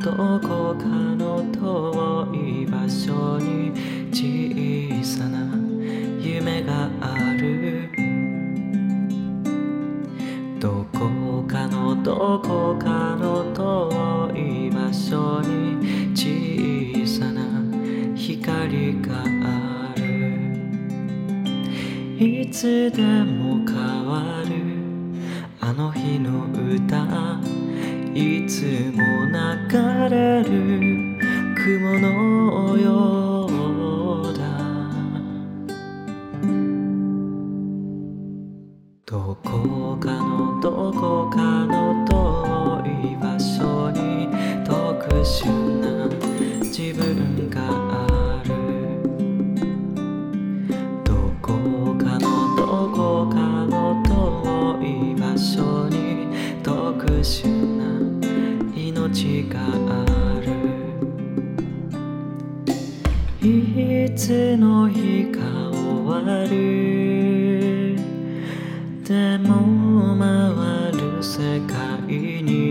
どこかの遠い場所に小さな夢がある。どこかのどこかの遠い場所に小さな光がある。いつでも変わるあの日の歌、いつも流れる雲のようだ。どこかのどこかの遠い場所に特殊な自分がある。どこかのどこかの遠い場所に特殊な命がある。いつの日か終わる。でも回る世界に